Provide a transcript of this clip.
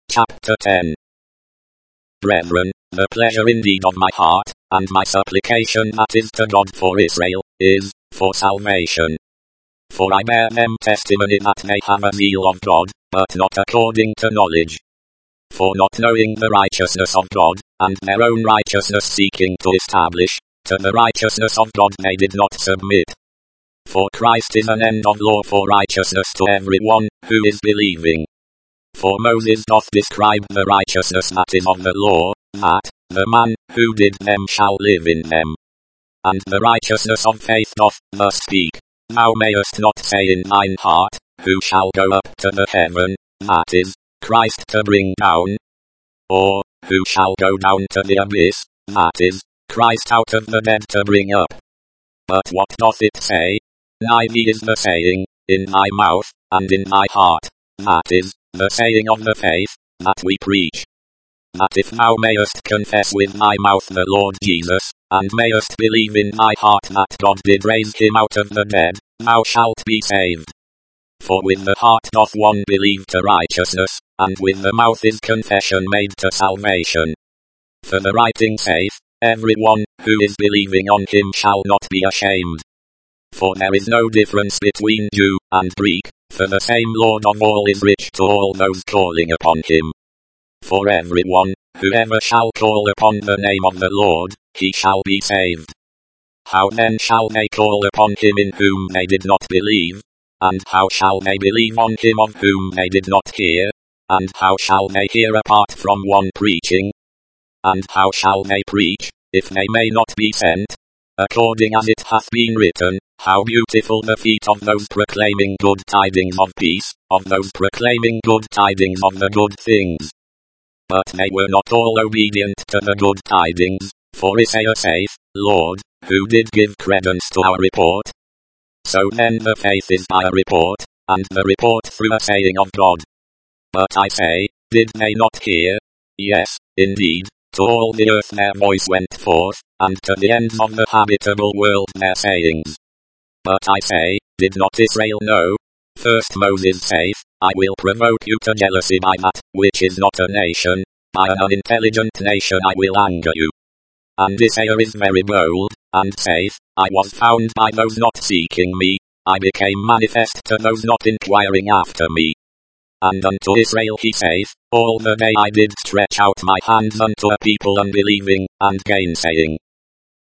Chapter 10. Brethren, the pleasure indeed of my heart, and my supplication that is to God for Israel, is, for salvation. For I bear them testimony that they have a zeal of God, but not according to knowledge. For not knowing the righteousness of God, and their own righteousness seeking to establish, to the righteousness of God they did not submit. For Christ is an end of law for righteousness to every one, who is believing. For Moses doth describe the righteousness that is of the law, that, the man, who did them shall live in them. And the righteousness of faith doth thus speak, Thou mayest not say in thine heart, Who shall go up to the heaven, that is, Christ to bring down? Or, Who shall go down to the abyss, that is, Christ out of the dead to bring up? But what doth it say? Nigh thee is the saying, in thy mouth, and in thy heart, that is, the saying of the faith, that we preach. That if thou mayest confess with thy mouth the Lord Jesus, and mayest believe in thy heart that God did raise him out of the dead, thou shalt be saved. For with the heart doth one believe to righteousness, and with the mouth is confession made to salvation. For the writing saith, Every one, who is believing on him shall not be ashamed. For there is no difference between Jew and Greek, for the same Lord of all is rich to all those calling upon him. For every one, whoever shall call upon the name of the Lord, he shall be saved. How then shall they call upon him in whom they did not believe? And how shall they believe on him of whom they did not hear? And how shall they hear apart from one preaching? And how shall they preach, if they may not be sent? According as it hath been written, How beautiful the feet of those proclaiming good tidings of peace, of those proclaiming good tidings of the good things. But they were not all obedient to the good tidings, for Isaiah saith, Lord, who did give credence to our report? So then the faith is by a report, and the report through a saying of God. But I say, did they not hear? Yes, indeed, to all the earth their voice went forth, and to the ends of the habitable world their sayings. But I say, did not Israel know? First Moses saith, I will provoke you to jealousy by that, which is not a nation, by an unintelligent nation I will anger you. And Isaiah is very bold, and saith, I was found by those not seeking me, I became manifest to those not inquiring after me. And unto Israel he saith, All the day I did stretch out my hands unto a people unbelieving, and gainsaying.